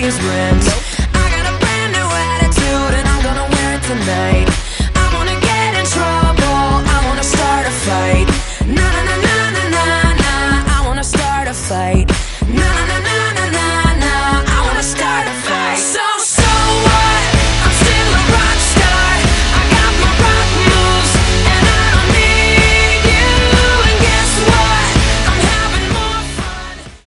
his rent. I got a brand new attitude and I'm gonna wear it tonight. I wanna get in trouble, I wanna start a fight. Na na na na na na na, I wanna start a fight. Na na na